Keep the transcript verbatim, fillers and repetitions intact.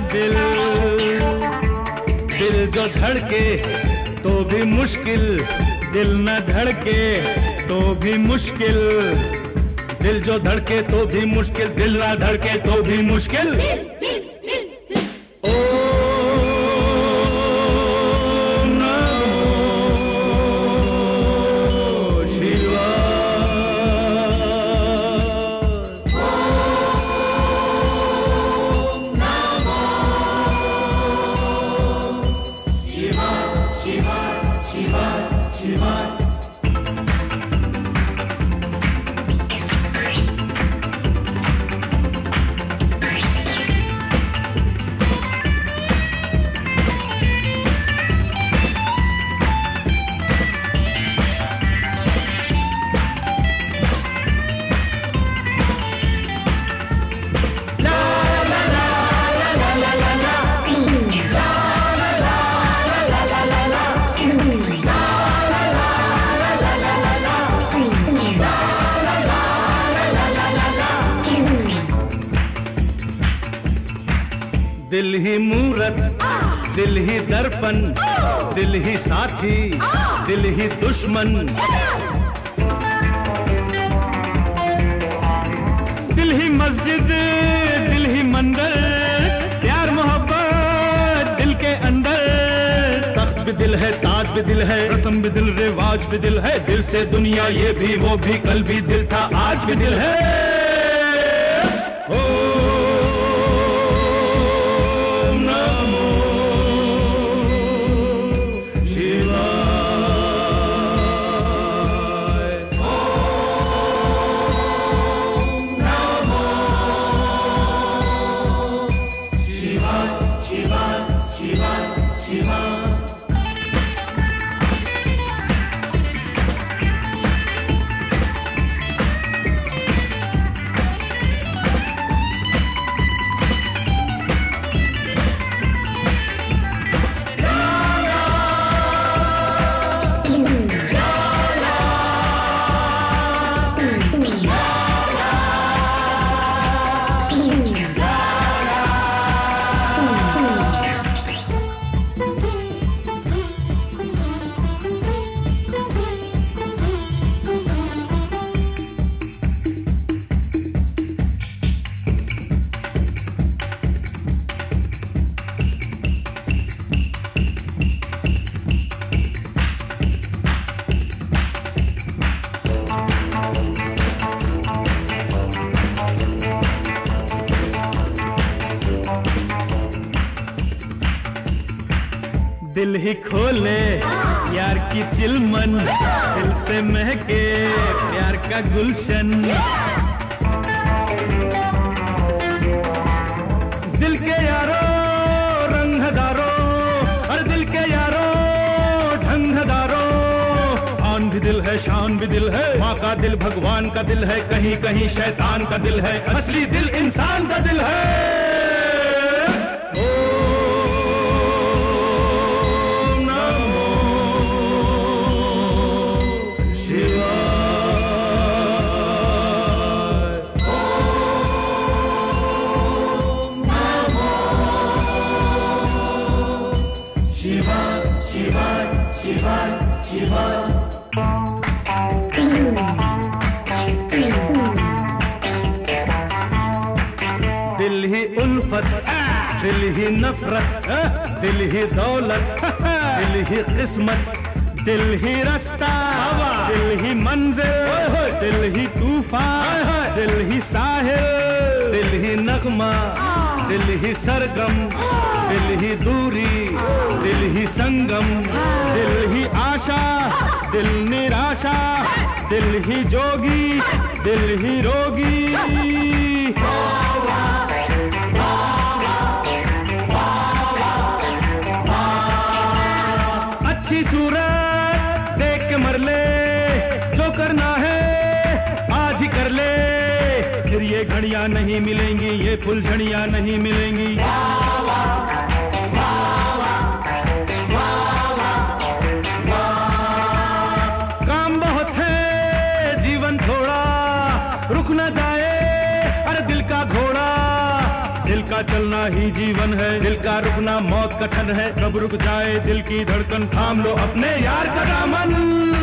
दिल, दिल जो धड़के तो भी मुश्किल, दिल न धड़के तो भी मुश्किल, दिल जो धड़के तो भी मुश्किल, दिल न धड़के तो भी मुश्किल। दिल ही मूरत, दिल ही दर्पण, दिल ही साथी, दिल ही दुश्मन, दिल ही मस्जिद, दिल ही मंदिर, प्यार मोहब्बत दिल के अंदर। तख्त भी दिल है, ताज भी दिल है, रस्म भी दिल, रिवाज भी दिल है, दिल से दुनिया ये भी वो भी, कल भी दिल था आज भी दिल है। ओ दिल ही खोले यार की चिलमन, दिल से महके प्यार का गुलशन, दिल के यारो रंग हजारों, और दिल के यारो ढंग हजारों। आन भी दिल है, शान भी दिल है, माँ का दिल भगवान का दिल है, कहीं कहीं शैतान का दिल है, असली दिल इंसान का दिल है। दिल ही उल्फत, दिल ही नफरत, दिल ही दौलत, दिल ही किस्मत, दिल ही रास्ता, दिल ही मंजिल, दिल ही तूफान, दिल ही साहिल, दिल ही नगमा, दिल ही सरगम, दिल ही दूरी, दिल ही संगम, दिल ही आशा, दिल निराशा, दिल ही जोगी, दिल ही रोगी। अच्छी सूरत देख के मर ले, जो करना है आज ही कर ले, फिर ये घड़ियां नहीं मिलेंगी, ये फुलझड़ियां नहीं मिलेंगी। काम बहुत है, जीवन थोड़ा, रुक न जाए अरे दिल का घोड़ा, दिल का चलना ही जीवन है, दिल का रुकना मौत कठिन है। कब रुक जाए दिल की धड़कन, थाम लो अपने यार का दामन।